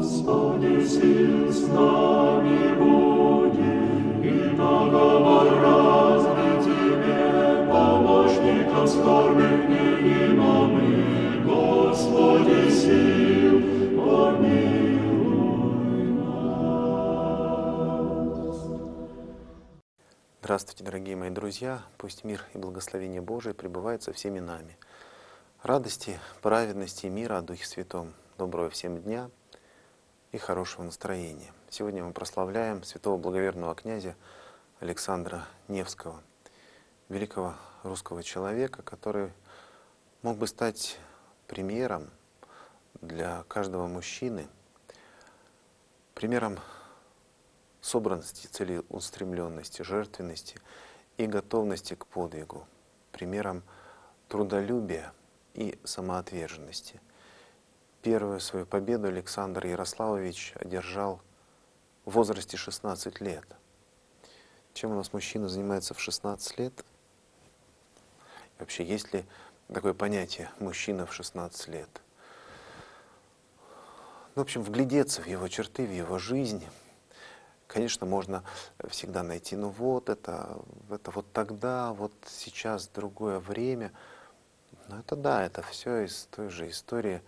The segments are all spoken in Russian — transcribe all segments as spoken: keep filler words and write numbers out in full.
Господи, сил с нами буди, и договор разный Тебе, помощника скорбных не имамы, Господи, сил, помилуй нас. Здравствуйте, дорогие мои друзья! Пусть мир и благословение Божие пребывают со всеми нами. Радости, праведности и мира о Духе Святом. Доброго всем дня и хорошего настроения. Сегодня мы прославляем святого благоверного князя Александра Невского, великого русского человека, который мог бы стать примером для каждого мужчины, примером собранности, целеустремленности, жертвенности и готовности к подвигу, примером трудолюбия и самоотверженности. Первую свою победу Александр Ярославович одержал в возрасте шестнадцати лет. Чем у нас мужчина занимается в шестнадцать лет? И вообще, есть ли такое понятие «мужчина в шестнадцать лет»? Ну, в общем, вглядеться в его черты, в его жизнь. Конечно, можно всегда найти, ну вот это, это вот тогда, вот сейчас другое время. Но это да, это все из той же истории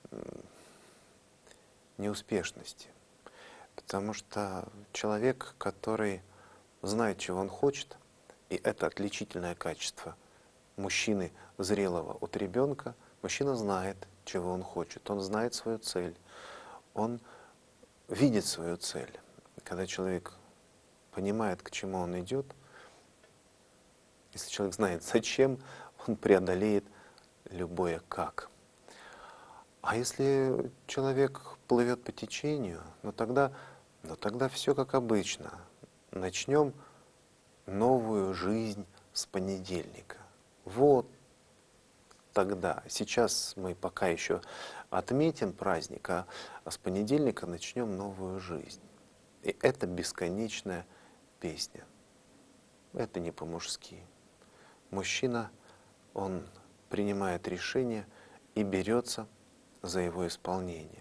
неуспешности. Потому что человек, который знает, чего он хочет, и это отличительное качество мужчины зрелого от ребенка, мужчина знает, чего он хочет, он знает свою цель, он видит свою цель. Когда человек понимает, к чему он идет, если человек знает, зачем, он преодолеет любое «как». А если человек плывет по течению, ну тогда, ну тогда все как обычно. Начнем новую жизнь с понедельника. Вот тогда. Сейчас мы пока еще отметим праздник, а с понедельника начнем новую жизнь. И это бесконечная песня. Это не по-мужски. Мужчина, он принимает решение и берется за его исполнение.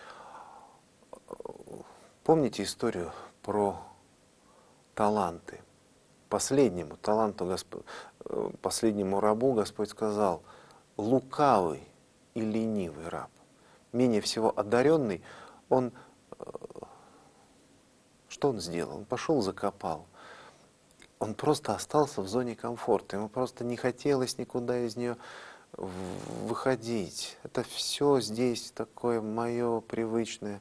Помните историю про таланты? Последнему таланту, Господь, последнему рабу Господь сказал: лукавый и ленивый раб. Менее всего одаренный, он что он сделал? Он пошел, закопал. Он просто остался в зоне комфорта. Ему просто не хотелось никуда из нее выходить. Это все здесь такое мое привычное.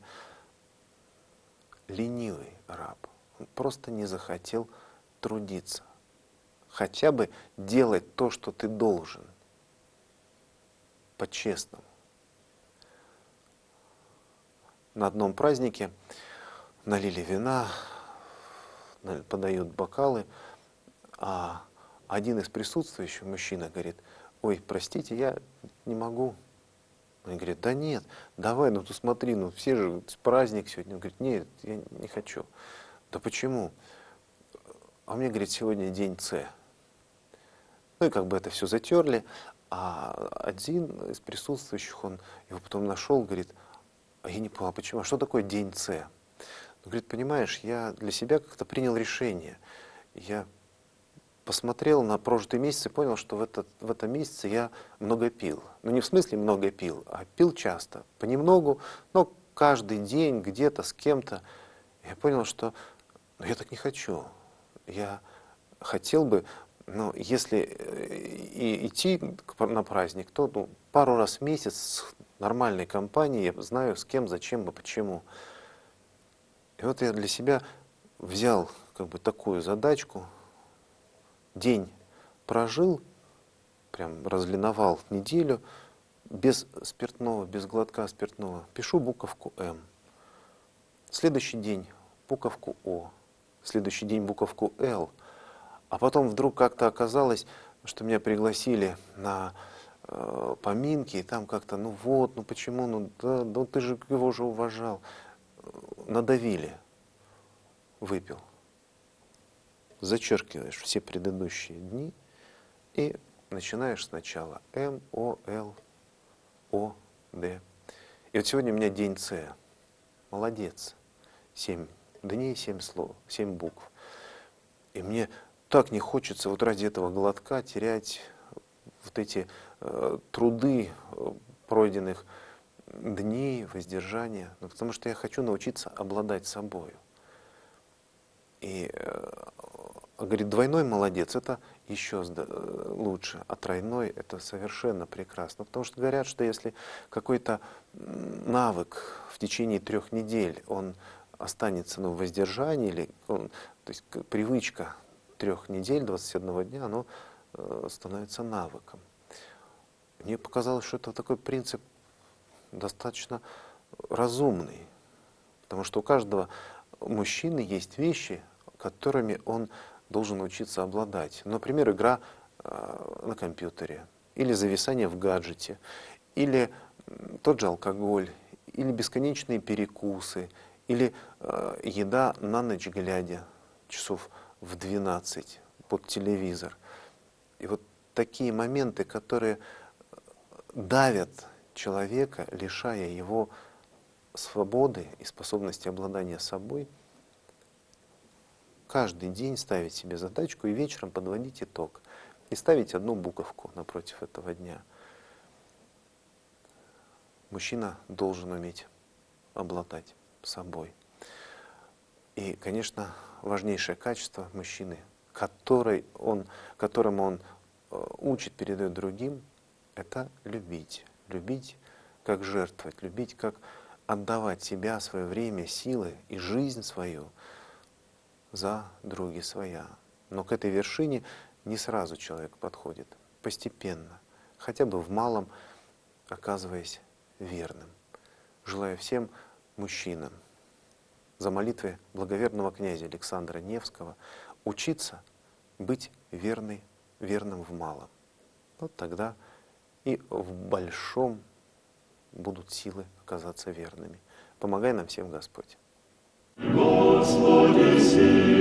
Ленивый раб. Он просто не захотел трудиться. Хотя бы делать то, что ты должен. По-честному. На одном празднике налили вина, подают бокалы, а один из присутствующих, мужчина, говорит: ой, простите, я не могу. Он говорит: да нет, давай, ну ты смотри, ну все же, праздник сегодня. Он говорит: нет, я не хочу. Да почему? А мне, говорит, сегодня день С. Ну и как бы это все затерли, а один из присутствующих, он его потом нашел, говорит: а я не понял, а почему, а что такое день С? Он говорит: понимаешь, я для себя как-то принял решение. Я посмотрел на прожитый месяц и понял, что в, этот, в этом месяце я много пил. Ну не в смысле много пил, а пил часто, понемногу, но каждый день где-то с кем-то. Я понял, что ну, я так не хочу. Я хотел бы, ну, если и идти на праздник, то ну, пару раз в месяц с нормальной компанией, я знаю с кем, зачем и почему. И вот я для себя взял как бы такую задачку. День прожил, прям разлиновал неделю, без спиртного, без глотка спиртного. Пишу буковку М. Следующий день буковку О. Следующий день буковку Л. А потом вдруг как-то оказалось, что меня пригласили на э, поминки, и там как-то, ну вот, ну почему, ну да, ну ты же его же уважал. Надавили, выпил. Зачеркиваешь все предыдущие дни и начинаешь сначала. М, О, Л, О, Д. И вот сегодня у меня день С. молодец. Семь дней, семь слов, семь букв. И мне так не хочется вот ради этого глотка терять вот эти э, труды э, пройденных дней, воздержания, ну, потому что я хочу научиться обладать собою. И, э, говорит, двойной молодец, это еще лучше, а тройной это совершенно прекрасно. Потому что говорят, что если какой-то навык в течение трех недель, он останется ну, в воздержании, или он, то есть привычка трех недель, двадцати одного дня, оно э, становится навыком. Мне показалось, что это такой принцип достаточно разумный, потому что у каждого мужчины есть вещи, которыми он должен научиться обладать. Например, игра э, на компьютере, или зависание в гаджете, или тот же алкоголь, или бесконечные перекусы, или э, еда на ночь глядя, часов в двенадцать под телевизор. И вот такие моменты, которые давят человека, лишая его свободы и способности обладания собой, каждый день ставить себе задачку и вечером подводить итог. И ставить одну буковку напротив этого дня. Мужчина должен уметь обладать собой. И, конечно, важнейшее качество мужчины, который он, которым он учит, передает другим, это любить. Любить, как жертвовать, любить, как отдавать себя, свое время, силы и жизнь свою за други своя. Но к этой вершине не сразу человек подходит, постепенно, хотя бы в малом, оказываясь верным. Желаю всем мужчинам за молитвой благоверного князя Александра Невского учиться быть верной, верным в малом. Вот тогда и в большом будут силы оказаться верными. Помогай нам всем, Господь. Господи, сила.